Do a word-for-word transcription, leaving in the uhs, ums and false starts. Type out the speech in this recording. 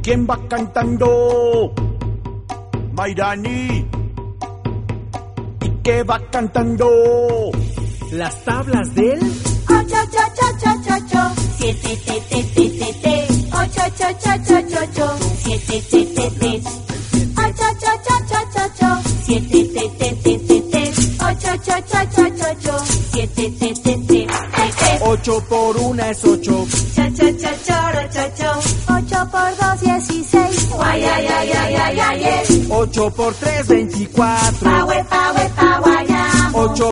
¿Quién va cantando? Mayrani. ¿Y qué va cantando? Las tablas del ocho, ocho, ocho, ocho, ocho, siete, te, te, te, te, te, ocho, ocho, ocho, ocho, ocho, siete, te, te, te, ocho, ocho, ocho, ocho, ocho, siete, te, te, te, te, te, ocho, ocho, ocho, ocho, ocho, siete, te, te, te, te, te. Ocho por una es ocho. Cha, cha, cha, choro, cho, cho. Ocho por dos, dieciséis. Guay, ay, ay, ay, ay, ay, ay. Ocho por tres, veinticuatro. Pa, we, pa, we, pa, guayamo. Ocho